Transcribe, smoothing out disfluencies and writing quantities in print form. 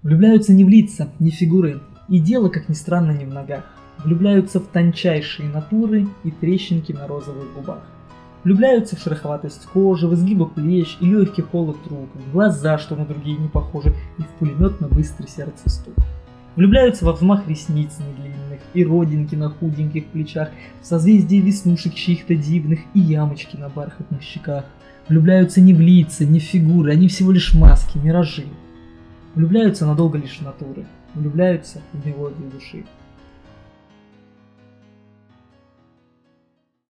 Влюбляются не в лица, не в фигуры, и дело, как ни странно, не в ногах. Влюбляются в тончайшие натуры и трещинки на розовых губах. Влюбляются в шероховатость кожи, в изгибы плеч и легкий холод рук, в глаза, что на другие не похожи, и в пулеметно быстрый сердцестук. Влюбляются во взмах ресниц недлинных и родинки на худеньких плечах, в созвездие веснушек чьих-то дивных и ямочки на бархатных щеках. Влюбляются не в лица, не в фигуры, они всего лишь маски, миражи. Влюбляются надолго лишь в натуры, влюбляются в мелодию души.